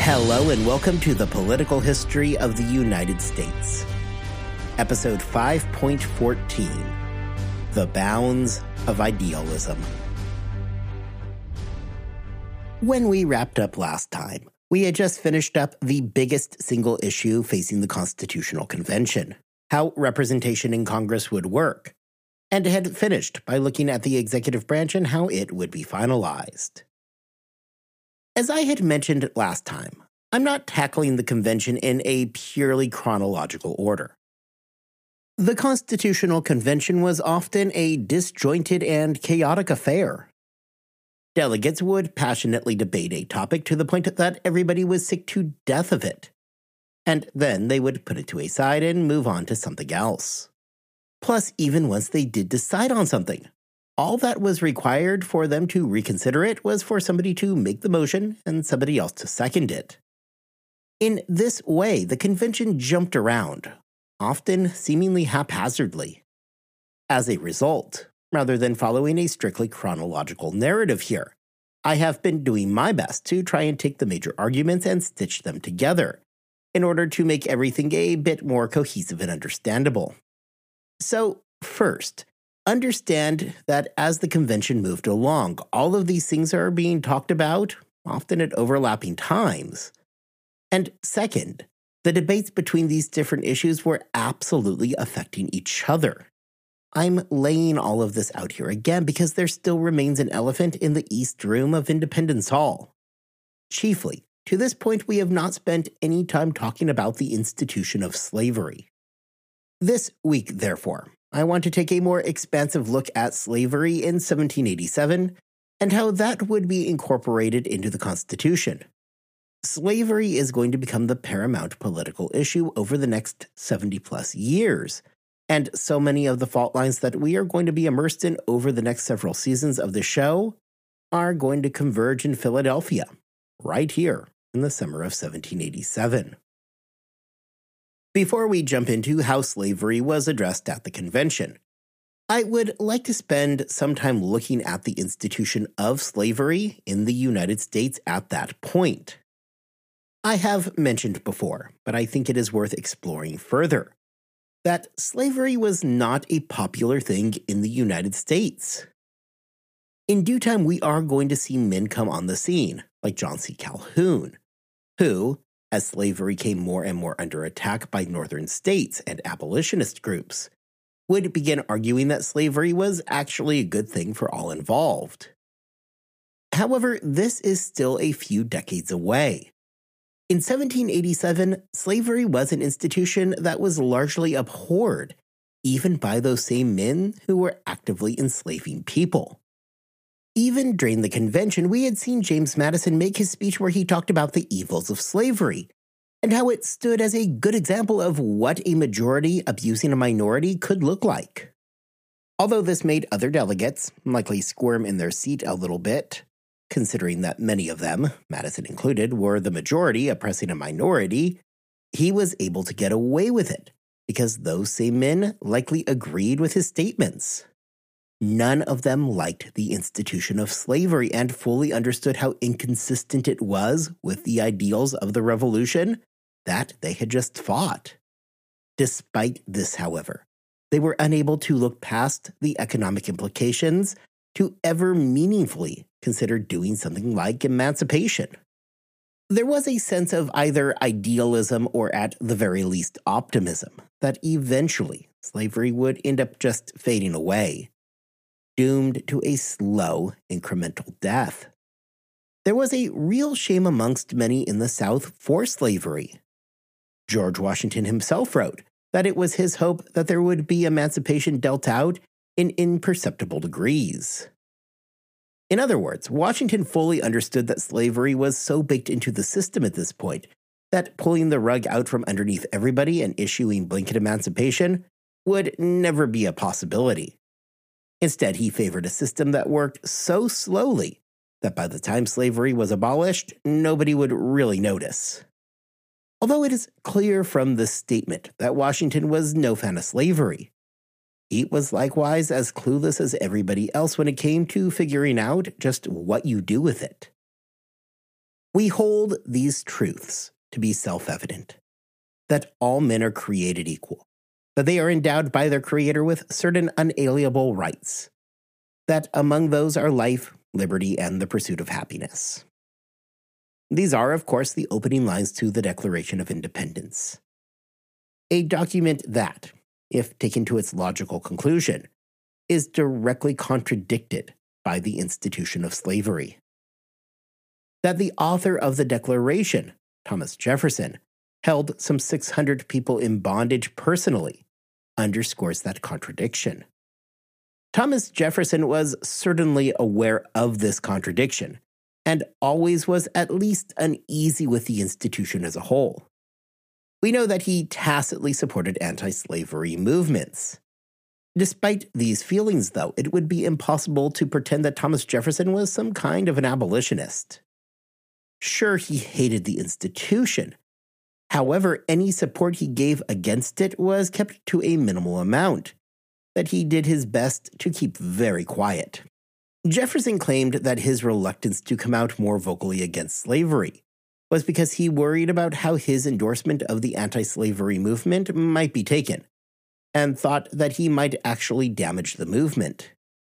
Hello and welcome to the Political History of the United States. Episode 5.14, The Bounds of Idealism. When we wrapped up last time, we had just finished up the biggest single issue facing the Constitutional Convention, how representation in Congress would work, and had finished by looking at the executive branch and how it would be finalized. As I had mentioned last time, I'm not tackling the convention in a purely chronological order. The Constitutional Convention was often a disjointed and chaotic affair. Delegates would passionately debate a topic to the point that everybody was sick to death of it, and then they would put it to a side and move on to something else. Plus, even once they did decide on something, all that was required for them to reconsider it was for somebody to make the motion and somebody else to second it. In this way, the convention jumped around, often seemingly haphazardly. As a result, rather than following a strictly chronological narrative here, I have been doing my best to try and take the major arguments and stitch them together, in order to make everything a bit more cohesive and understandable. So, first, understand that as the convention moved along, all of these things are being talked about, often at overlapping times. And second, the debates between these different issues were absolutely affecting each other. I'm laying all of this out here again because there still remains an elephant in the East Room of Independence Hall. Chiefly, to this point, we have not spent any time talking about the institution of slavery. This week, therefore, I want to take a more expansive look at slavery in 1787 and how that would be incorporated into the Constitution. Slavery is going to become the paramount political issue over the next 70-plus years, and so many of the fault lines that we are going to be immersed in over the next several seasons of the show are going to converge in Philadelphia, right here in the summer of 1787. Before we jump into how slavery was addressed at the convention, I would like to spend some time looking at the institution of slavery in the United States at that point. I have mentioned before, but I think it is worth exploring further, that slavery was not a popular thing in the United States. In due time, we are going to see men come on the scene, like John C. Calhoun, who, as slavery came more and more under attack by northern states and abolitionist groups, would begin arguing that slavery was actually a good thing for all involved. However, this is still a few decades away. In 1787, slavery was an institution that was largely abhorred, even by those same men who were actively enslaving people. Even during the convention, we had seen James Madison make his speech where he talked about the evils of slavery, and how it stood as a good example of what a majority abusing a minority could look like. Although this made other delegates likely squirm in their seat a little bit, considering that many of them, Madison included, were the majority oppressing a minority, he was able to get away with it, because those same men likely agreed with his statements. None of them liked the institution of slavery and fully understood how inconsistent it was with the ideals of the revolution that they had just fought. Despite this, however, they were unable to look past the economic implications to ever meaningfully consider doing something like emancipation. There was a sense of either idealism or at the very least optimism that eventually slavery would end up just fading away, doomed to a slow, incremental death. There was a real shame amongst many in the South for slavery. George Washington himself wrote that it was his hope that there would be emancipation dealt out in imperceptible degrees. In other words, Washington fully understood that slavery was so baked into the system at this point that pulling the rug out from underneath everybody and issuing blanket emancipation would never be a possibility. Instead, he favored a system that worked so slowly that by the time slavery was abolished, nobody would really notice. Although it is clear from this statement that Washington was no fan of slavery, he was likewise as clueless as everybody else when it came to figuring out just what you do with it. We hold these truths to be self-evident, that all men are created equal, that they are endowed by their Creator with certain unalienable rights, that among those are life, liberty, and the pursuit of happiness. These are, of course, the opening lines to the Declaration of Independence, a document that, if taken to its logical conclusion, is directly contradicted by the institution of slavery. That the author of the Declaration, Thomas Jefferson, held some 600 people in bondage personally underscores that contradiction. Thomas Jefferson was certainly aware of this contradiction, and always was at least uneasy with the institution as a whole. We know that he tacitly supported anti-slavery movements. Despite these feelings, though, it would be impossible to pretend that Thomas Jefferson was some kind of an abolitionist. Sure, he hated the institution. However, any support he gave against it was kept to a minimal amount, that he did his best to keep very quiet. Jefferson claimed that his reluctance to come out more vocally against slavery was because he worried about how his endorsement of the anti-slavery movement might be taken, and thought that he might actually damage the movement.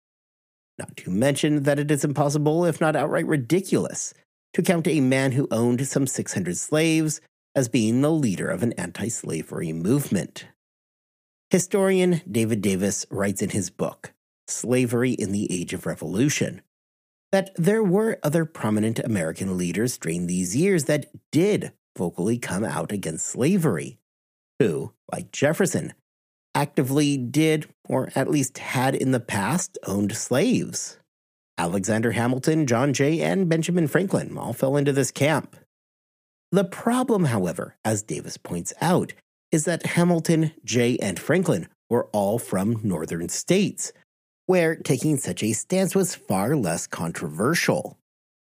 Not to mention that it is impossible, if not outright ridiculous, to count a man who owned some 600 slaves as being the leader of an anti-slavery movement. Historian David Davis writes in his book, Slavery in the Age of Revolution, that there were other prominent American leaders during these years that did vocally come out against slavery, who, like Jefferson, actively did, or at least had in the past, owned slaves. Alexander Hamilton, John Jay, and Benjamin Franklin all fell into this camp. The problem, however, as Davis points out, is that Hamilton, Jay, and Franklin were all from northern states, where taking such a stance was far less controversial.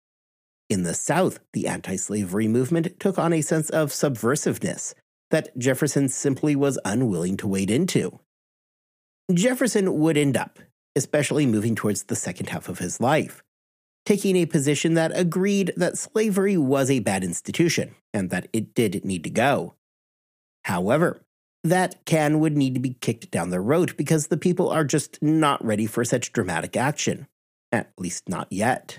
In the South, the anti-slavery movement took on a sense of subversiveness that Jefferson simply was unwilling to wade into. Jefferson would end up, especially moving towards the second half of his life, taking a position that agreed that slavery was a bad institution and that it did need to go. However, that can would need to be kicked down the road because the people are just not ready for such dramatic action, at least not yet.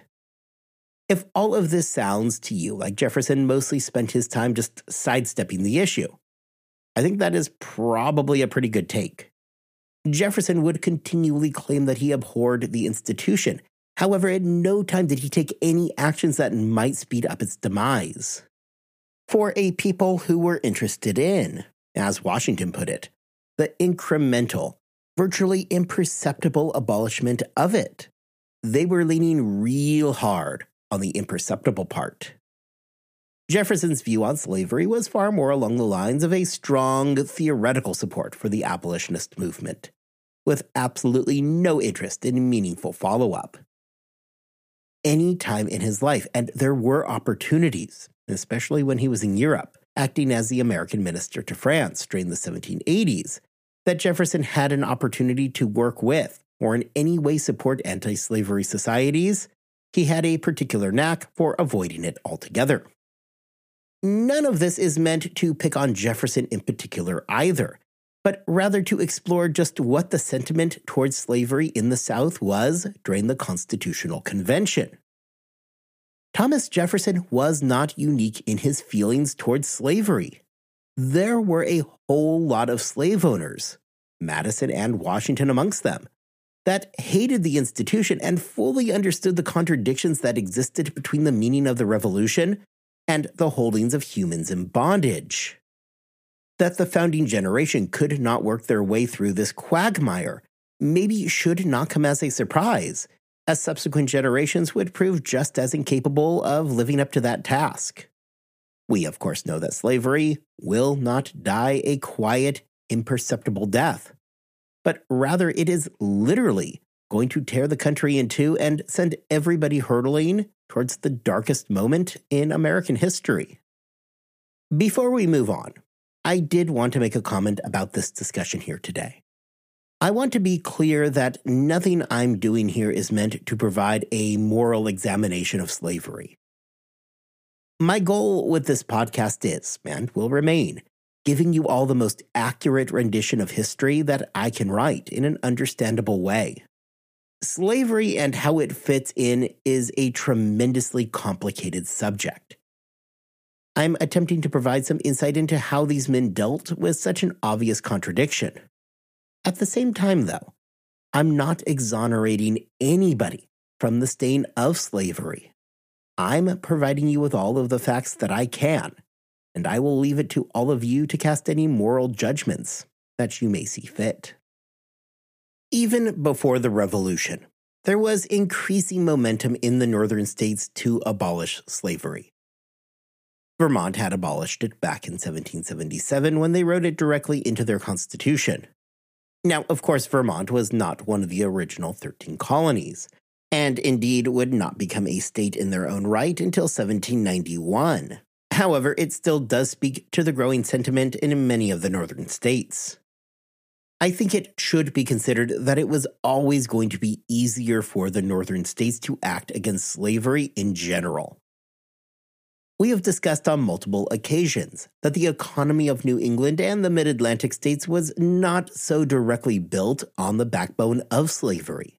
If all of this sounds to you like Jefferson mostly spent his time just sidestepping the issue, I think that is probably a pretty good take. Jefferson would continually claim that he abhorred the institution. However, at no time did he take any actions that might speed up its demise. For a people who were interested in, as Washington put it, the incremental, virtually imperceptible abolishment of it, they were leaning real hard on the imperceptible part. Jefferson's view on slavery was far more along the lines of a strong theoretical support for the abolitionist movement, with absolutely no interest in meaningful follow-up. Any time in his life, and there were opportunities, especially when he was in Europe, acting as the American minister to France during the 1780s, that Jefferson had an opportunity to work with or in any way support anti-slavery societies, he had a particular knack for avoiding it altogether. None of this is meant to pick on Jefferson in particular either, but rather to explore just what the sentiment towards slavery in the South was during the Constitutional Convention. Thomas Jefferson was not unique in his feelings towards slavery. There were a whole lot of slave owners, Madison and Washington amongst them, that hated the institution and fully understood the contradictions that existed between the meaning of the Revolution and the holdings of humans in bondage. That the founding generation could not work their way through this quagmire maybe should not come as a surprise, as subsequent generations would prove just as incapable of living up to that task. We, of course, know that slavery will not die a quiet, imperceptible death, but rather it is literally going to tear the country in two and send everybody hurtling towards the darkest moment in American history. Before we move on, I did want to make a comment about this discussion here today. I want to be clear that nothing I'm doing here is meant to provide a moral examination of slavery. My goal with this podcast is, and will remain, giving you all the most accurate rendition of history that I can write in an understandable way. Slavery and how it fits in is a tremendously complicated subject. I'm attempting to provide some insight into how these men dealt with such an obvious contradiction. At the same time, though, I'm not exonerating anybody from the stain of slavery. I'm providing you with all of the facts that I can, and I will leave it to all of you to cast any moral judgments that you may see fit. Even before the Revolution, there was increasing momentum in the northern states to abolish slavery. Vermont had abolished it back in 1777 when they wrote it directly into their constitution. Now, of course, Vermont was not one of the original 13 colonies, and indeed would not become a state in their own right until 1791. However, it still does speak to the growing sentiment in many of the northern states. I think it should be considered that it was always going to be easier for the northern states to act against slavery in general. We have discussed on multiple occasions that the economy of New England and the mid-Atlantic states was not so directly built on the backbone of slavery.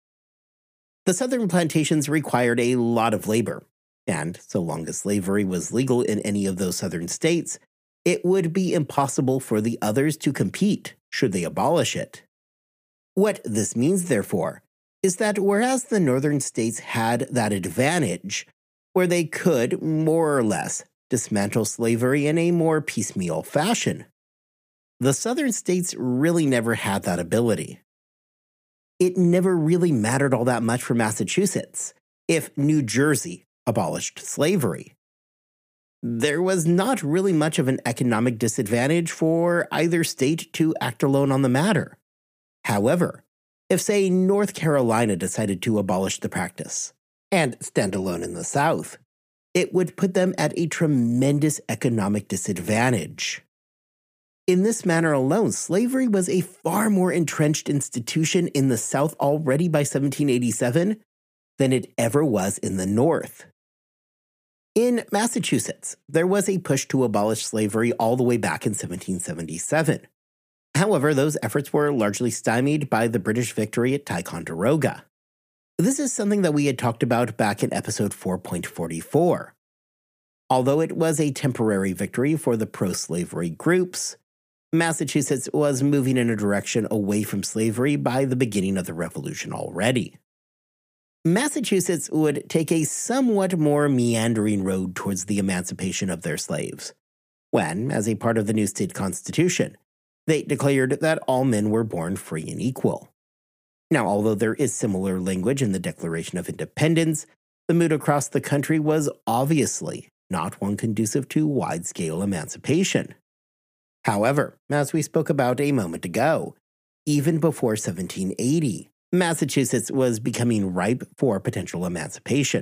The southern plantations required a lot of labor, and so long as slavery was legal in any of those southern states, it would be impossible for the others to compete should they abolish it. What this means, therefore, is that whereas the northern states had that advantage, where they could, more or less, dismantle slavery in a more piecemeal fashion, the southern states really never had that ability. It never really mattered all that much for Massachusetts if New Jersey abolished slavery. There was not really much of an economic disadvantage for either state to act alone on the matter. However, if, say, North Carolina decided to abolish the practice and stand alone in the South, it would put them at a tremendous economic disadvantage. In this manner alone, slavery was a far more entrenched institution in the South already by 1787 than it ever was in the North. In Massachusetts, there was a push to abolish slavery all the way back in 1777. However, those efforts were largely stymied by the British victory at Ticonderoga. This is something that we had talked about back in episode 4.44. Although it was a temporary victory for the pro-slavery groups, Massachusetts was moving in a direction away from slavery by the beginning of the Revolution already. Massachusetts would take a somewhat more meandering road towards the emancipation of their slaves, when, as a part of the new state constitution, they declared that all men were born free and equal. Now, although there is similar language in the Declaration of Independence, the mood across the country was obviously not one conducive to wide-scale emancipation. However, as we spoke about a moment ago, even before 1780, Massachusetts was becoming ripe for potential emancipation.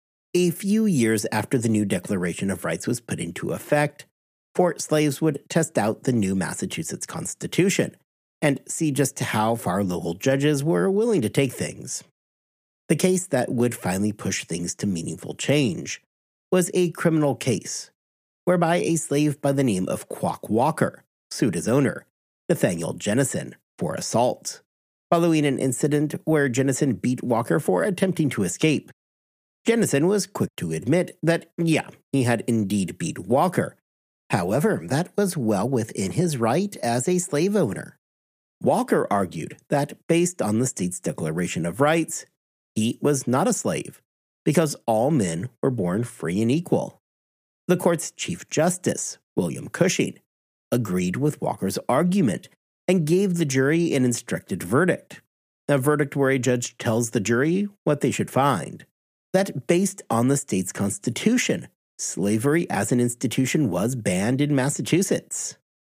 A few years after the new Declaration of Rights was put into effect, Fort slaves would test out the new Massachusetts Constitution and see just how far local judges were willing to take things. The case that would finally push things to meaningful change was a criminal case, whereby a slave by the name of Quock Walker sued his owner, Nathaniel Jennison, for assault, following an incident where Jennison beat Walker for attempting to escape. Jennison was quick to admit that, he had indeed beat Walker. However, that was well within his right as a slave owner. Walker argued that based on the state's Declaration of Rights, he was not a slave, because all men were born free and equal. The court's Chief Justice, William Cushing, agreed with Walker's argument and gave the jury an instructed verdict, a verdict where a judge tells the jury what they should find, that based on the state's constitution, slavery as an institution was banned in Massachusetts.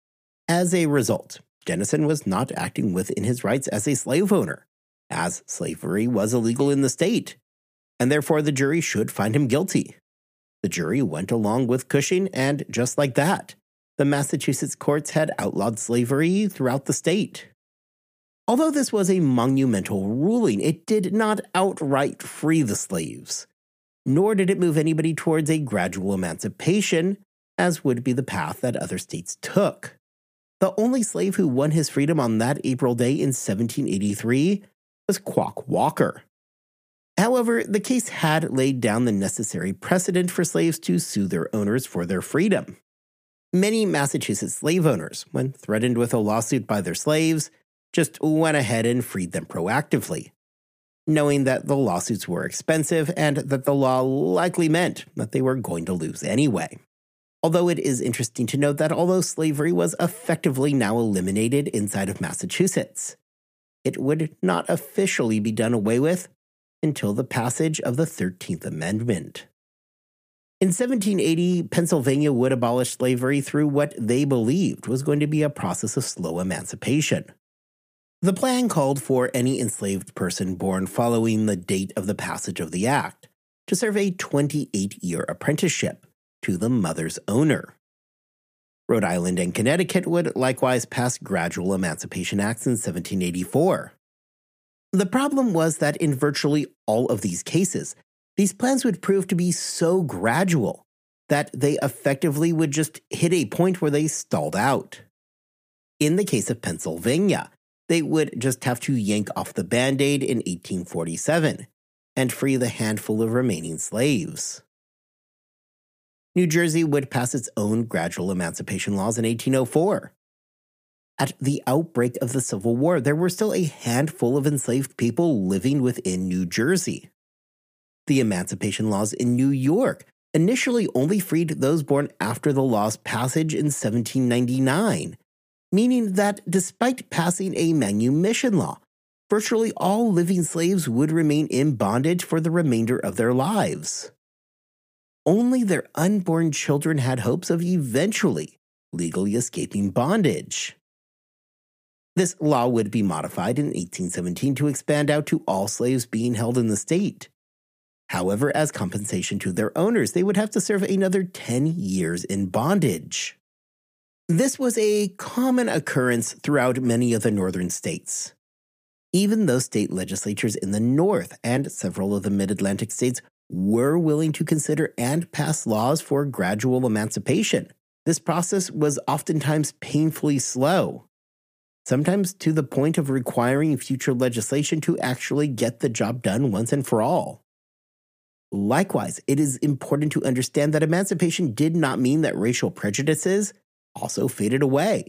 As a result, Jennison was not acting within his rights as a slave owner, as slavery was illegal in the state, and therefore the jury should find him guilty. The jury went along with Cushing, and just like that, the Massachusetts courts had outlawed slavery throughout the state. Although this was a monumental ruling, it did not outright free the slaves. nor did it move anybody towards a gradual emancipation, as would be the path that other states took. The only slave who won his freedom on that April day in 1783 was Quock Walker. However, the case had laid down the necessary precedent for slaves to sue their owners for their freedom. Many Massachusetts slave owners, when threatened with a lawsuit by their slaves, just went ahead and freed them proactively, knowing that the lawsuits were expensive and that the law likely meant that they were going to lose anyway. Although it is interesting to note that although slavery was effectively now eliminated inside of Massachusetts, it would not officially be done away with until the passage of the 13th Amendment. In 1780, Pennsylvania would abolish slavery through what they believed was going to be a process of slow emancipation. The plan called for any enslaved person born following the date of the passage of the act to serve a 28-year apprenticeship to the mother's owner. Rhode Island and Connecticut would likewise pass gradual emancipation acts in 1784. The problem was that in virtually all of these cases, these plans would prove to be so gradual that they effectively would just hit a point where they stalled out. In the case of Pennsylvania, they would just have to yank off the Band-Aid in 1847 and free the handful of remaining slaves. New Jersey would pass its own gradual emancipation laws in 1804. At the outbreak of the Civil War, there were still a handful of enslaved people living within New Jersey. The emancipation laws in New York initially only freed those born after the law's passage in 1799, meaning that despite passing a manumission law, virtually all living slaves would remain in bondage for the remainder of their lives. Only their unborn children had hopes of eventually legally escaping bondage. This law would be modified in 1817 to expand out to all slaves being held in the state. However, as compensation to their owners, they would have to serve another 10 years in bondage. This was a common occurrence throughout many of the northern states. Even though state legislatures in the North and several of the mid-Atlantic states were willing to consider and pass laws for gradual emancipation, this process was oftentimes painfully slow, sometimes to the point of requiring future legislation to actually get the job done once and for all. Likewise, it is important to understand that emancipation did not mean that racial prejudices also faded away.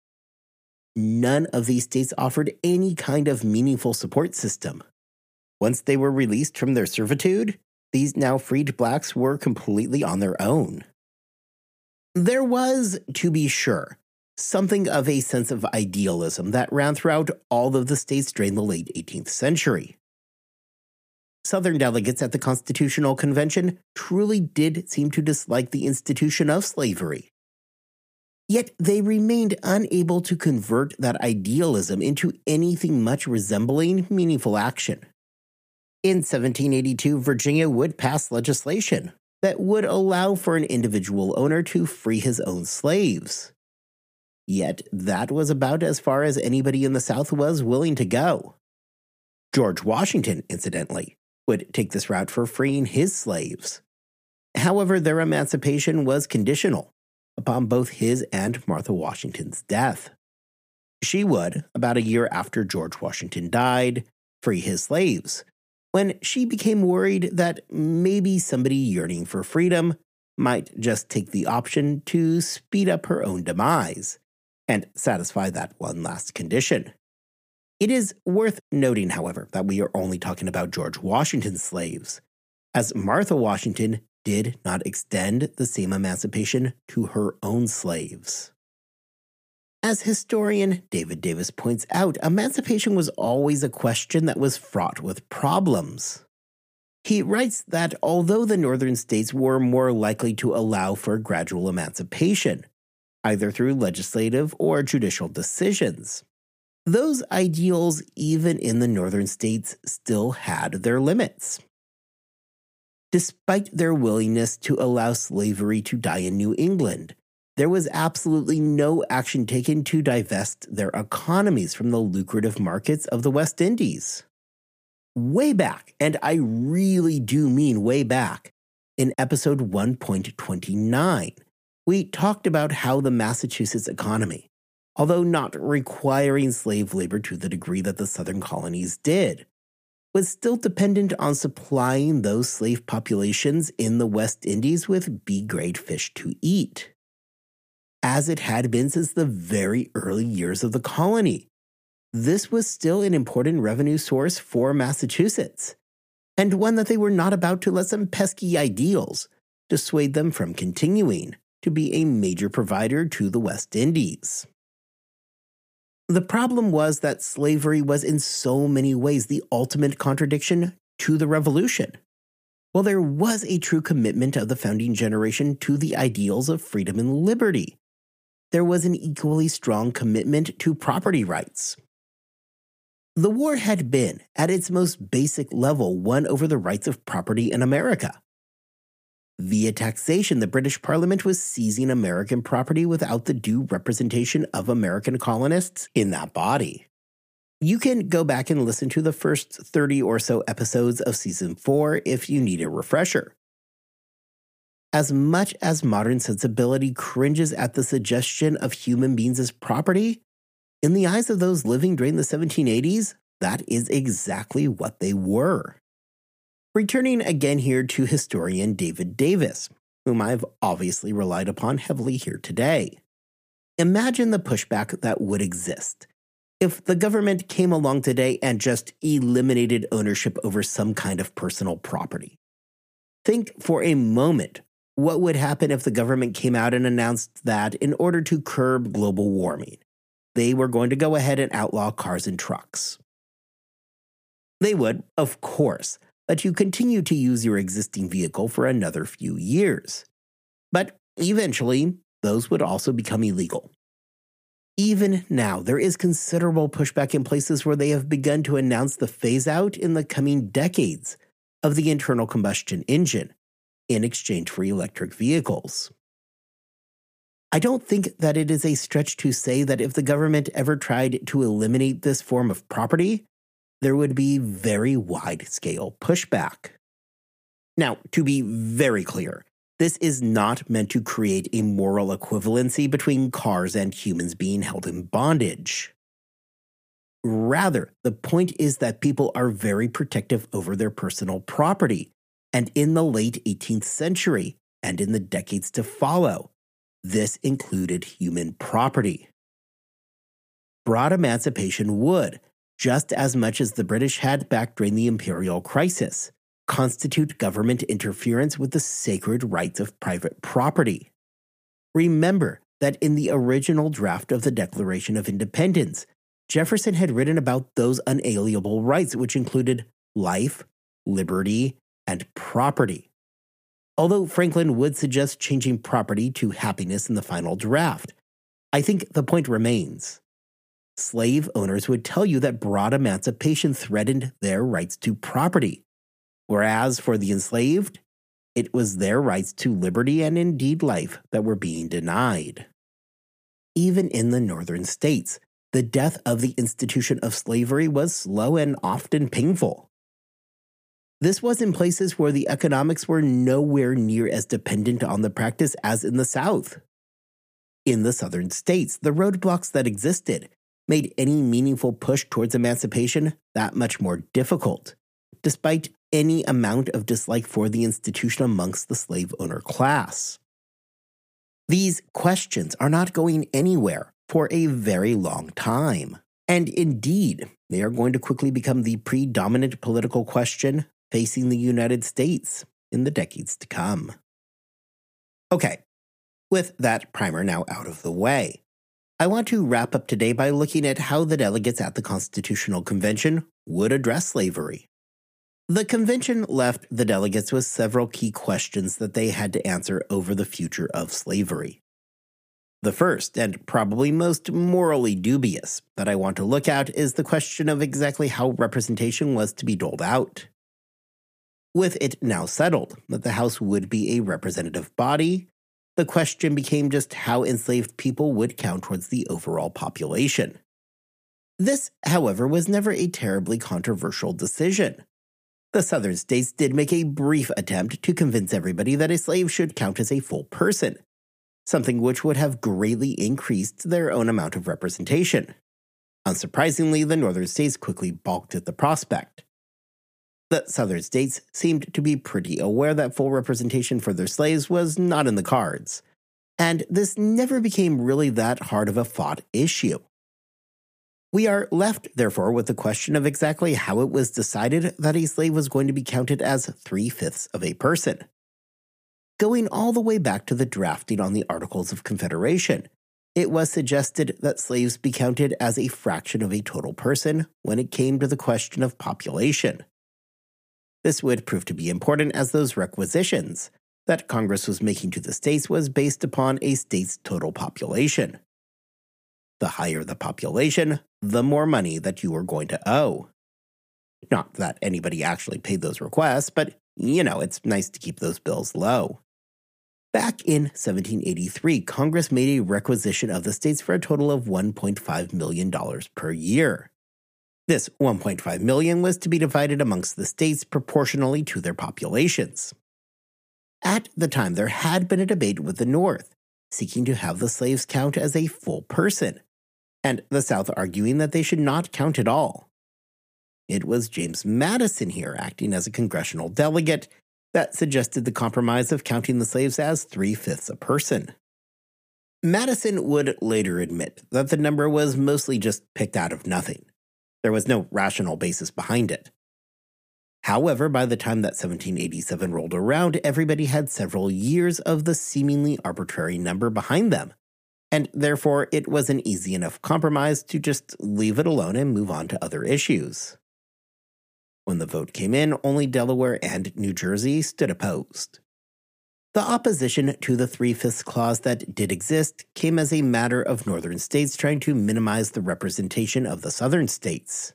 None of these states offered any kind of meaningful support system. Once they were released from their servitude, these now freed blacks were completely on their own. There was, to be sure, something of a sense of idealism that ran throughout all of the states during the late 18th century. Southern delegates at the Constitutional Convention truly did seem to dislike the institution of slavery. Yet they remained unable to convert that idealism into anything much resembling meaningful action. In 1782, Virginia would pass legislation that would allow for an individual owner to free his own slaves. Yet that was about as far as anybody in the South was willing to go. George Washington, incidentally, would take this route for freeing his slaves. However, their emancipation was conditional upon both his and Martha Washington's death. She would, about a year after George Washington died, free his slaves, when she became worried that maybe somebody yearning for freedom might just take the option to speed up her own demise and satisfy that one last condition. It is worth noting, however, that we are only talking about George Washington's slaves, as Martha Washington did not extend the same emancipation to her own slaves. As historian David Davis points out, emancipation was always a question that was fraught with problems. He writes that although the northern states were more likely to allow for gradual emancipation, either through legislative or judicial decisions, those ideals, even in the northern states, still had their limits. Despite their willingness to allow slavery to die in New England, there was absolutely no action taken to divest their economies from the lucrative markets of the West Indies. Way back, and I really do mean way back, in episode 1.29, we talked about how the Massachusetts economy, although not requiring slave labor to the degree that the southern colonies did, was still dependent on supplying those slave populations in the West Indies with B-grade fish to eat, as it had been since the very early years of the colony. This was still an important revenue source for Massachusetts, and one that they were not about to let some pesky ideals dissuade them from continuing to be a major provider to the West Indies. The problem was that slavery was in so many ways the ultimate contradiction to the Revolution. While there was a true commitment of the founding generation to the ideals of freedom and liberty, there was an equally strong commitment to property rights. The war had been, at its most basic level, won over the rights of property in America. Via taxation, the British Parliament was seizing American property without the due representation of American colonists in that body. You can go back and listen to the first 30 or so episodes of Season 4 if you need a refresher. As much as modern sensibility cringes at the suggestion of human beings as property, in the eyes of those living during the 1780s, that is exactly what they were. Returning again here to historian David Davis, whom I've obviously relied upon heavily here today. Imagine the pushback that would exist if the government came along today and just eliminated ownership over some kind of personal property. Think for a moment what would happen if the government came out and announced that in order to curb global warming, they were going to go ahead and outlaw cars and trucks. They would, of course, let you continue to use your existing vehicle for another few years. But eventually, those would also become illegal. Even now, there is considerable pushback in places where they have begun to announce the phase-out in the coming decades of the internal combustion engine in exchange for electric vehicles. I don't think that it is a stretch to say that if the government ever tried to eliminate this form of property, there would be very wide-scale pushback. Now, to be very clear, this is not meant to create a moral equivalency between cars and humans being held in bondage. Rather, the point is that people are very protective over their personal property, and in the late 18th century, and in the decades to follow, this included human property. Broad emancipation would, just as much as the British had back during the imperial crisis, constitute government interference with the sacred rights of private property. Remember that in the original draft of the Declaration of Independence, Jefferson had written about those unalienable rights, which included life, liberty, and property. Although Franklin would suggest changing property to happiness in the final draft, I think the point remains. Slave owners would tell you that broad emancipation threatened their rights to property, whereas for the enslaved, it was their rights to liberty and indeed life that were being denied. Even in the northern states, the death of the institution of slavery was slow and often painful. This was in places where the economics were nowhere near as dependent on the practice as in the South. In the southern states, the roadblocks that existed made any meaningful push towards emancipation that much more difficult, despite any amount of dislike for the institution amongst the slave owner class. These questions are not going anywhere for a very long time, and indeed, they are going to quickly become the predominant political question facing the United States in the decades to come. Okay, with that primer now out of the way, I want to wrap up today by looking at how the delegates at the Constitutional Convention would address slavery. The convention left the delegates with several key questions that they had to answer over the future of slavery. The first, and probably most morally dubious, that I want to look at is the question of exactly how representation was to be doled out. With it now settled that the House would be a representative body, the question became just how enslaved people would count towards the overall population. This, however, was never a terribly controversial decision. The Southern states did make a brief attempt to convince everybody that a slave should count as a full person, something which would have greatly increased their own amount of representation. Unsurprisingly, the Northern states quickly balked at the prospect. The Southern states seemed to be pretty aware that full representation for their slaves was not in the cards, and this never became really that hard of a fought issue. We are left, therefore, with the question of exactly how it was decided that a slave was going to be counted as 3/5 of a person. Going all the way back to the drafting on the Articles of Confederation, it was suggested that slaves be counted as a fraction of a total person when it came to the question of population. This would prove to be important as those requisitions that Congress was making to the states was based upon a state's total population. The higher the population, the more money that you were going to owe. Not that anybody actually paid those requests, but, it's nice to keep those bills low. Back in 1783, Congress made a requisition of the states for a total of $1.5 million per year. This $1.5 million was to be divided amongst the states proportionally to their populations. At the time, there had been a debate with the North, seeking to have the slaves count as a full person, and the South arguing that they should not count at all. It was James Madison here, acting as a congressional delegate, that suggested the compromise of counting the slaves as 3/5 a person. Madison would later admit that the number was mostly just picked out of nothing. There was no rational basis behind it. However, by the time that 1787 rolled around, everybody had several years of the seemingly arbitrary number behind them, and therefore it was an easy enough compromise to just leave it alone and move on to other issues. When the vote came in, only Delaware and New Jersey stood opposed. The opposition to the 3/5 clause that did exist came as a matter of northern states trying to minimize the representation of the southern states.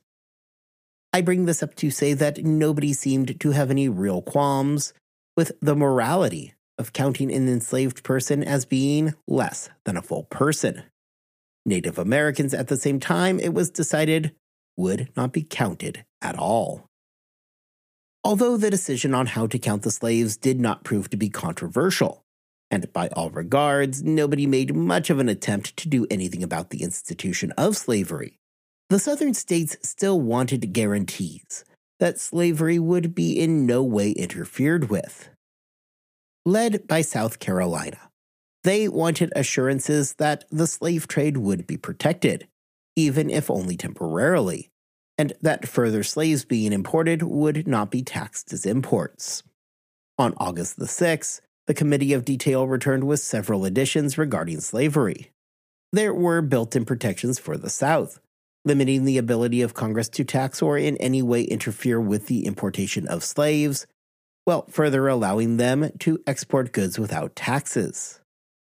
I bring this up to say that nobody seemed to have any real qualms with the morality of counting an enslaved person as being less than a full person. Native Americans, at the same time, it was decided, would not be counted at all. Although the decision on how to count the slaves did not prove to be controversial, and by all regards, nobody made much of an attempt to do anything about the institution of slavery, the Southern states still wanted guarantees that slavery would be in no way interfered with. Led by South Carolina, they wanted assurances that the slave trade would be protected, even if only temporarily, and that further slaves being imported would not be taxed as imports. On August the 6th, the Committee of Detail returned with several additions regarding slavery. There were built-in protections for the South, limiting the ability of Congress to tax or in any way interfere with the importation of slaves, while further allowing them to export goods without taxes.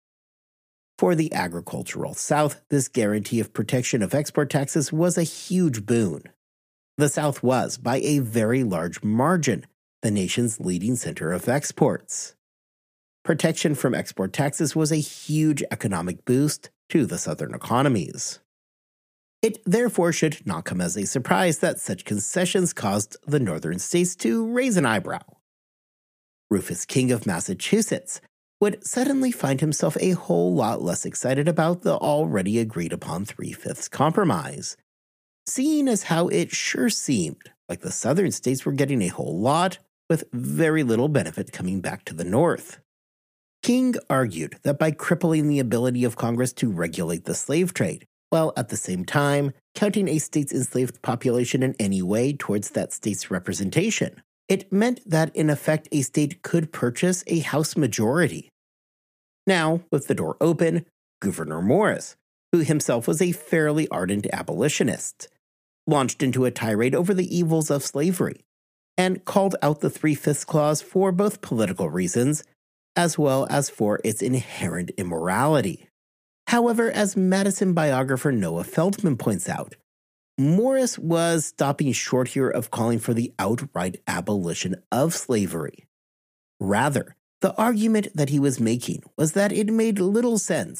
For the agricultural South, this guarantee of protection of export taxes was a huge boon. The South was, by a very large margin, the nation's leading center of exports. Protection from export taxes was a huge economic boost to the Southern economies. It therefore should not come as a surprise that such concessions caused the Northern states to raise an eyebrow. Rufus King of Massachusetts would suddenly find himself a whole lot less excited about the already agreed-upon 3/5 compromise, seeing as how it sure seemed like the Southern states were getting a whole lot with very little benefit coming back to the North. King argued that by crippling the ability of Congress to regulate the slave trade, while at the same time counting a state's enslaved population in any way towards that state's representation, it meant that in effect a state could purchase a House majority. Now, with the door open, Gouverneur Morris, who himself was a fairly ardent abolitionist, launched into a tirade over the evils of slavery, and called out the 3/5 clause for both political reasons as well as for its inherent immorality. However, as Madison biographer Noah Feldman points out, Morris was stopping short here of calling for the outright abolition of slavery. Rather, the argument that he was making was that it made little sense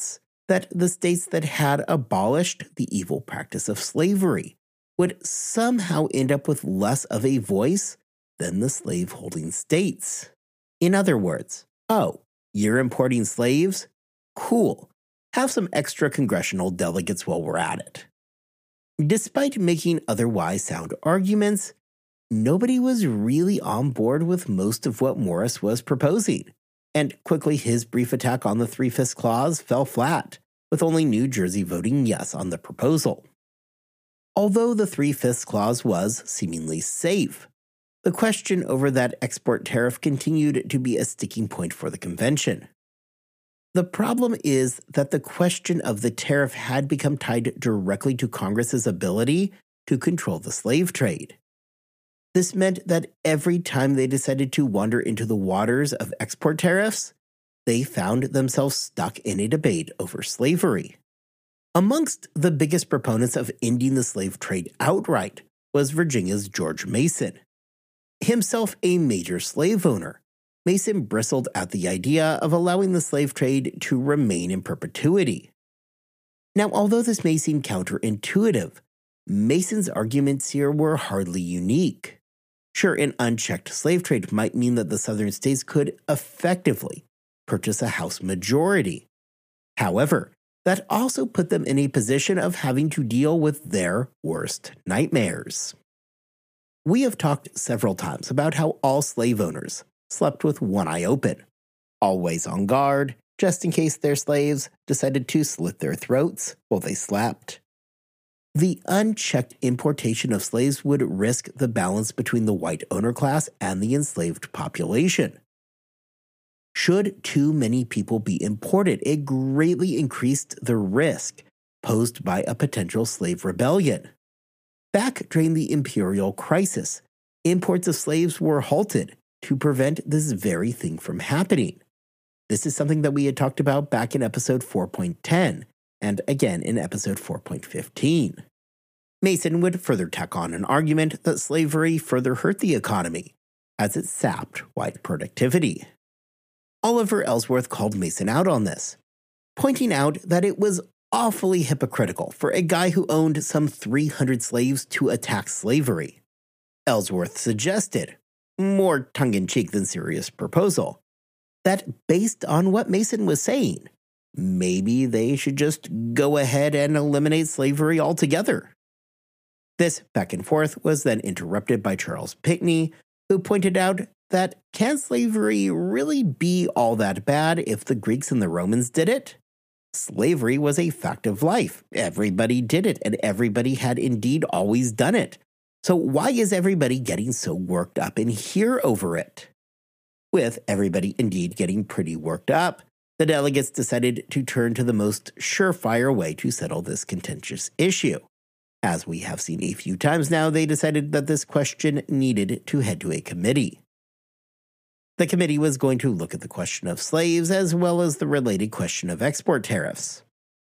that the states that had abolished the evil practice of slavery would somehow end up with less of a voice than the slave-holding states. In other words, oh, you're importing slaves? Cool. Have some extra congressional delegates while we're at it. Despite making otherwise sound arguments, nobody was really on board with most of what Morris was proposing, and quickly his brief attack on the Three-Fifths Clause fell flat, with only New Jersey voting yes on the proposal. Although the Three-Fifths Clause was seemingly safe, the question over that export tariff continued to be a sticking point for the convention. The problem is that the question of the tariff had become tied directly to Congress's ability to control the slave trade. This meant that every time they decided to wander into the waters of export tariffs, they found themselves stuck in a debate over slavery. Amongst the biggest proponents of ending the slave trade outright was Virginia's George Mason. Himself a major slave owner, Mason bristled at the idea of allowing the slave trade to remain in perpetuity. Now, although this may seem counterintuitive, Mason's arguments here were hardly unique. Sure, an unchecked slave trade might mean that the southern states could effectively purchase a House majority. However, that also put them in a position of having to deal with their worst nightmares. We have talked several times about how all slave owners slept with one eye open, always on guard, just in case their slaves decided to slit their throats while they slept. The unchecked importation of slaves would risk the balance between the white owner class and the enslaved population. Should too many people be imported, it greatly increased the risk posed by a potential slave rebellion. Back during the imperial crisis, imports of slaves were halted to prevent this very thing from happening. This is something that we had talked about back in episode 4.10 and again in episode 4.15. Mason would further tack on an argument that slavery further hurt the economy, as it sapped white productivity. Oliver Ellsworth called Mason out on this, pointing out that it was awfully hypocritical for a guy who owned some 300 slaves to attack slavery. Ellsworth suggested, more tongue-in-cheek than serious proposal, that based on what Mason was saying, maybe they should just go ahead and eliminate slavery altogether. This back and forth was then interrupted by Charles Pinckney, who pointed out that can slavery really be all that bad if the Greeks and the Romans did it? Slavery was a fact of life. Everybody did it, and everybody had indeed always done it. So why is everybody getting so worked up in here over it? With everybody indeed getting pretty worked up, the delegates decided to turn to the most surefire way to settle this contentious issue. As we have seen a few times now, they decided that this question needed to head to a committee. The committee was going to look at the question of slaves as well as the related question of export tariffs.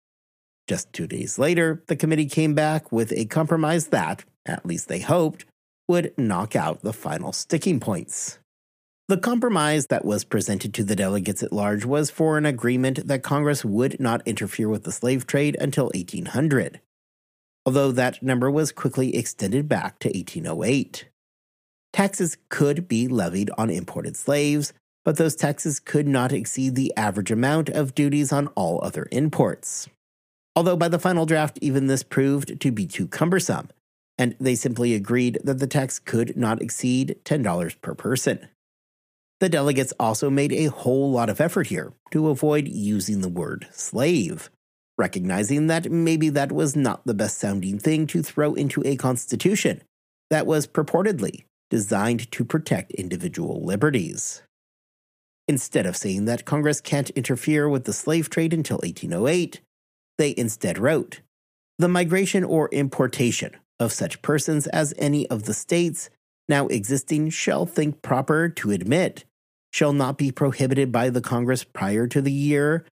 Just 2 days later, the committee came back with a compromise that, at least they hoped, would knock out the final sticking points. The compromise that was presented to the delegates at large was for an agreement that Congress would not interfere with the slave trade until 1800, although that number was quickly extended back to 1808. Taxes could be levied on imported slaves, but those taxes could not exceed the average amount of duties on all other imports. Although by the final draft, even this proved to be too cumbersome, and they simply agreed that the tax could not exceed $10 per person. The delegates also made a whole lot of effort here to avoid using the word slave, recognizing that maybe that was not the best sounding thing to throw into a constitution that was purportedly designed to protect individual liberties. Instead of saying that Congress can't interfere with the slave trade until 1808, they instead wrote, "The migration or importation of such persons as any of the states now existing shall think proper to admit shall not be prohibited by the Congress prior to the year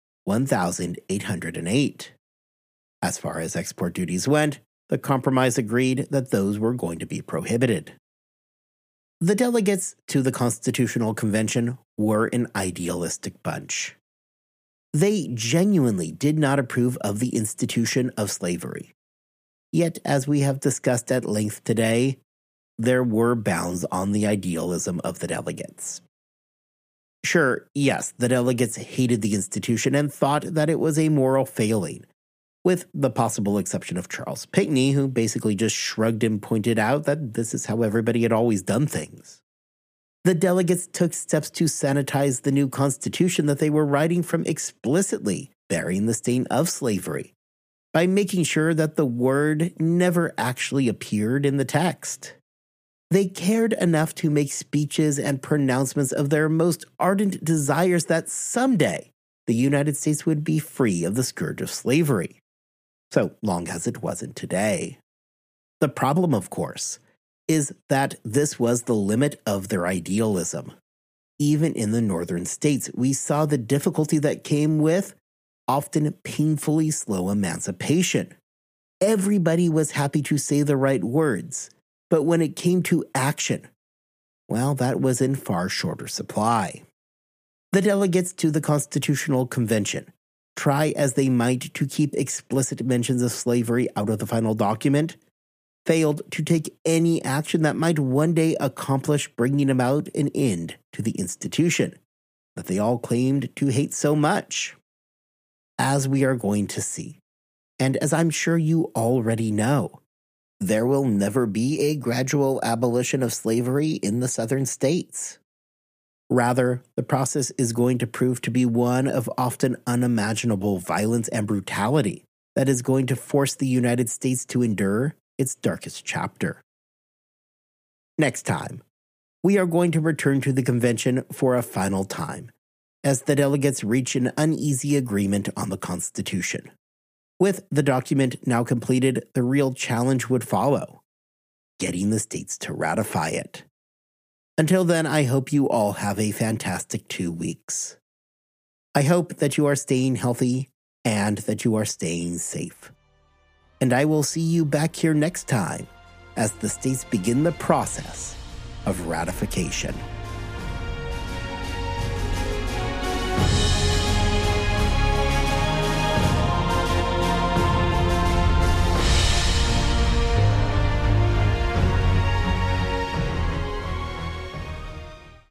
1808. As far as export duties went, the compromise agreed that those were going to be prohibited. The delegates to the Constitutional Convention were an idealistic bunch. They genuinely did not approve of the institution of slavery. Yet, as we have discussed at length today, there were bounds on the idealism of the delegates. Sure, yes, the delegates hated the institution and thought that it was a moral failing, with the possible exception of Charles Pinckney, who basically just shrugged and pointed out that this is how everybody had always done things. The delegates took steps to sanitize the new Constitution that they were writing from explicitly bearing the stain of slavery, by making sure that the word never actually appeared in the text. They cared enough to make speeches and pronouncements of their most ardent desires that someday the United States would be free of the scourge of slavery, so long as it wasn't today. The problem, of course, is that this was the limit of their idealism. Even in the northern states, we saw the difficulty that came with often painfully slow emancipation. Everybody was happy to say the right words, but when it came to action, well, that was in far shorter supply. The delegates to the Constitutional Convention, try as they might to keep explicit mentions of slavery out of the final document, failed to take any action that might one day accomplish bringing about an end to the institution that they all claimed to hate so much. As we are going to see, and as I'm sure you already know, there will never be a gradual abolition of slavery in the southern states. Rather, the process is going to prove to be one of often unimaginable violence and brutality that is going to force the United States to endure its darkest chapter. Next time, we are going to return to the convention for a final time, as the delegates reach an uneasy agreement on the Constitution. With the document now completed, the real challenge would follow: getting the states to ratify it. Until then, I hope you all have a fantastic 2 weeks. I hope that you are staying healthy and that you are staying safe. And I will see you back here next time as the states begin the process of ratification.